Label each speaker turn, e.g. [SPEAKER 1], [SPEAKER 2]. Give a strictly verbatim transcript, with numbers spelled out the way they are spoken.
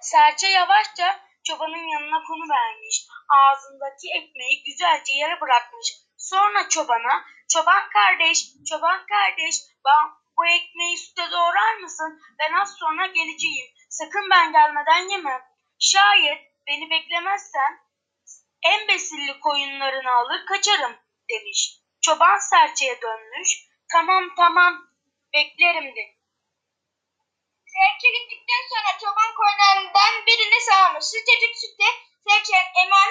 [SPEAKER 1] Serçe yavaşça çobanın yanına konuvermiş. Ağzındaki ekmeği güzelce yere bırakmış. Sonra çobana, çoban kardeş, çoban kardeş, ben bu ekmeği süte doğrar mısın? Ben az sonra geleceğim. Sakın ben gelmeden yeme. Şayet beni beklemezsen en besilli koyunlarını alır kaçarım demiş. Çoban serçeye dönmüş. Tamam tamam beklerim de.
[SPEAKER 2] Serçe gittikten sonra çoban koyunlarından birini sağmış. Sıcacık sütte serçenin emanet